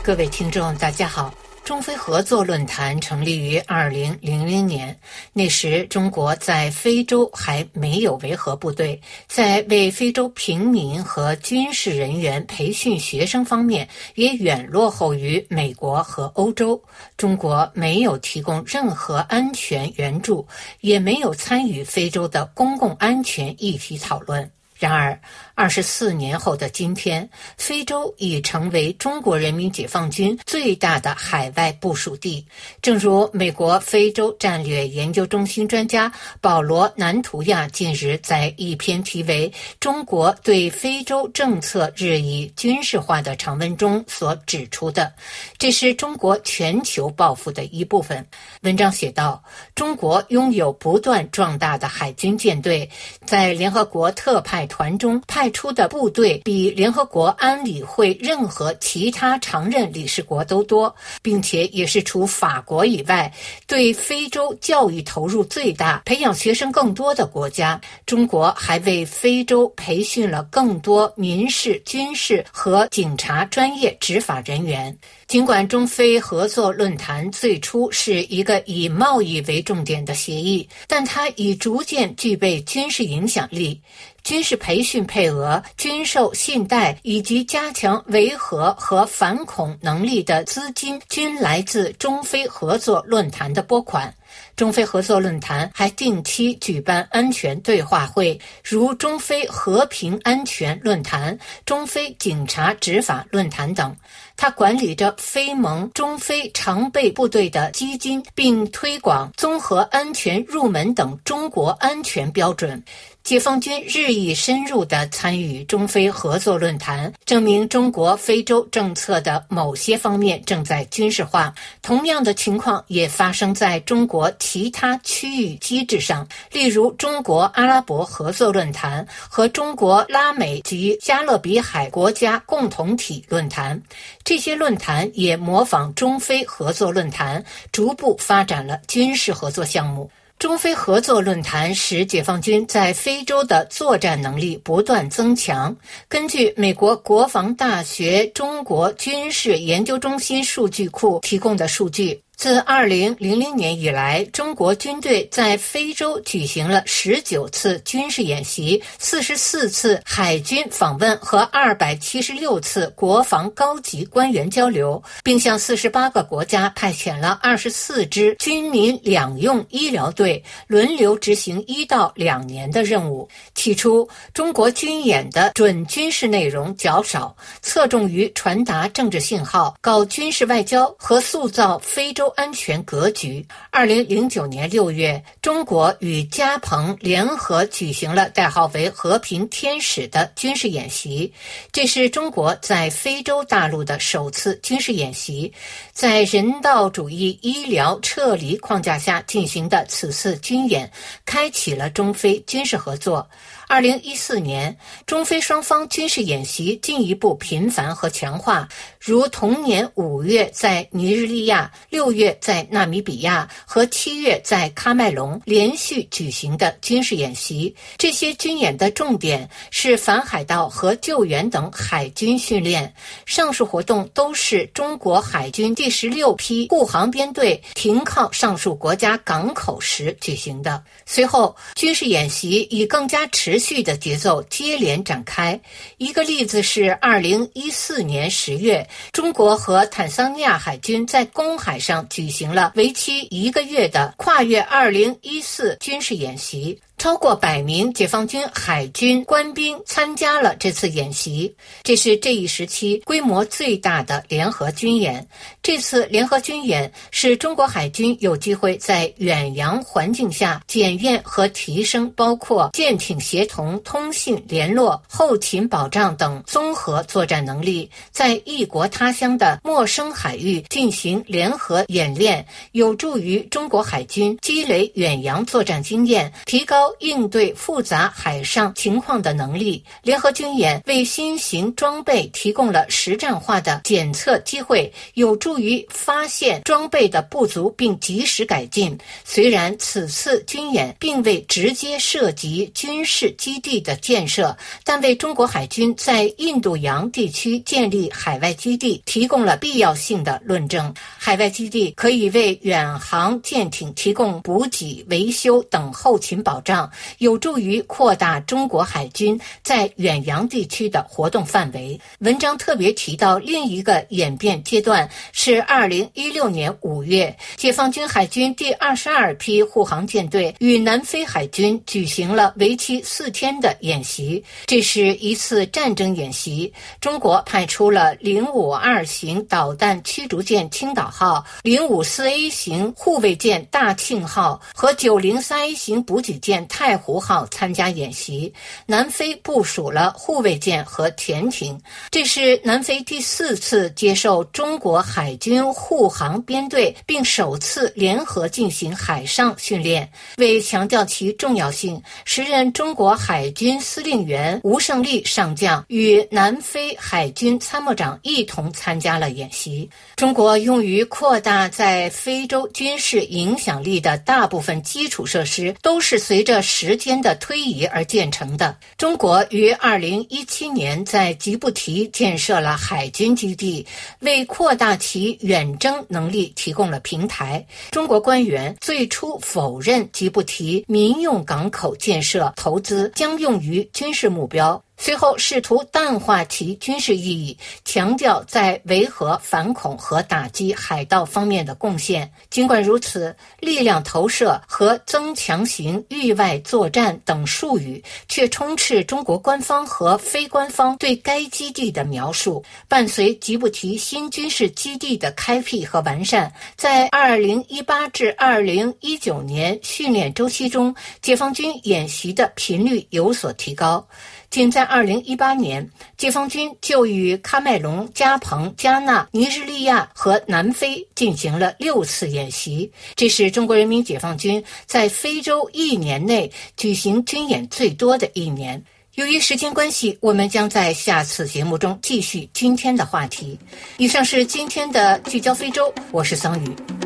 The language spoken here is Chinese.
各位听众大家好，中非合作论坛成立于2000年，那时中国在非洲还没有维和部队，在为非洲平民和军事人员培训学生方面也远落后于美国和欧洲。中国没有提供任何安全援助，也没有参与非洲的公共安全议题讨论。然而24年后的今天，非洲已成为中国人民解放军最大的海外部署地。正如美国非洲战略研究中心专家保罗·南图亚近日在一篇题为《中国对非洲政策日益军事化》的长文中所指出的，这是中国全球抱负的一部分。文章写道，中国拥有不断壮大的海军舰队，在联合国特派团中派出的部队比联合国安理会任何其他常任理事国都多，并且也是除法国以外对非洲教育投入最大、培养学生更多的国家。中国还为非洲培训了更多民事、军事和警察专业执法人员。尽管中非合作论坛最初是一个以贸易为重点的协议，但它已逐渐具备军事影响力。军事培训配额、军售信贷以及加强维和和反恐能力的资金均来自中非合作论坛的拨款。中非合作论坛还定期举办安全对话会，如中非和平安全论坛、中非警察执法论坛等。它管理着非盟中非常备部队的基金，并推广综合安全入门等中国安全标准。解放军日益深入地参与中非合作论坛，证明中国非洲政策的某些方面正在军事化。同样的情况也发生在中国其他区域机制上，例如中国阿拉伯合作论坛和中国拉美及加勒比海国家共同体论坛。这些论坛也模仿中非合作论坛，逐步发展了军事合作项目。中非合作论坛使解放军在非洲的作战能力不断增强。根据美国国防大学中国军事研究中心数据库提供的数据，自2000年以来，中国军队在非洲举行了19次军事演习、44次海军访问和276次国防高级官员交流，并向48个国家派遣了24支军民两用医疗队，轮流执行1到2年的任务。起初，中国军演的准军事内容较少，侧重于传达政治信号、搞军事外交和塑造非洲安全格局。2009年6月，中国与加蓬联合举行了代号为和平天使的军事演习，这是中国在非洲大陆的首次军事演习。在人道主义医疗撤离框架下进行的此次军演，开启了中非军事合作。2014年，中非双方军事演习进一步频繁和强化，如同年5月在尼日利亚、6月在纳米比亚和7月在喀麦隆连续举行的军事演习。这些军演的重点是反海盗和救援等海军训练。上述活动都是中国海军第16批护航编队停靠上述国家港口时举行的。随后，军事演习以更加持续的节奏接连展开。一个例子是2014年10月，中国和坦桑尼亚海军在公海上举行了为期1个月的跨越2014军事演习。超过100名解放军海军官兵参加了这次演习，这是这一时期规模最大的联合军演。这次联合军演使中国海军有机会在远洋环境下检验和提升包括舰艇协同、通信联络、后勤保障等综合作战能力，在异国他乡的陌生海域进行联合演练，有助于中国海军积累远洋作战经验，提高高应对复杂海上情况的能力。联合军演为新型装备提供了实战化的检测机会，有助于发现装备的不足并及时改进。虽然此次军演并未直接涉及军事基地的建设，但为中国海军在印度洋地区建立海外基地提供了必要性的论证。海外基地可以为远航舰艇提供补给、维修等后勤保障，有助于扩大中国海军在远洋地区的活动范围。文章特别提到另一个演变阶段是2016年5月，解放军海军第22批护航舰队与南非海军举行了为期4天的演习。这是一次战争演习，中国派出了052型导弹驱逐舰青岛号、054A 型护卫舰大庆号和903A 型补给舰太湖号参加演习。南非部署了护卫舰和潜艇。这是南非第4次接受中国海军护航编队，并首次联合进行海上训练。为强调其重要性，时任中国海军司令员吴胜利上将与南非海军参谋长一同参加了演习。中国用于扩大在非洲军事影响力的大部分基础设施都是随着时间的推移而建成的。中国于2017年在吉布提建设了海军基地，为扩大其远征能力提供了平台。中国官员最初否认吉布提民用港口建设投资将用于军事目标，随后试图淡化其军事意义，强调在维和、反恐和打击海盗方面的贡献。尽管如此，力量投射和增强型域外作战等术语却充斥中国官方和非官方对该基地的描述。伴随吉布提新军事基地的开辟和完善，在2018至2019年训练周期中，解放军演习的频率有所提高。仅在2018年，解放军就与喀麦隆、加蓬、加纳、尼日利亚和南非进行了6次演习，这是中国人民解放军在非洲1年内举行军演最多的1年。由于时间关系，我们将在下次节目中继续今天的话题。以上是今天的聚焦非洲，我是桑宇。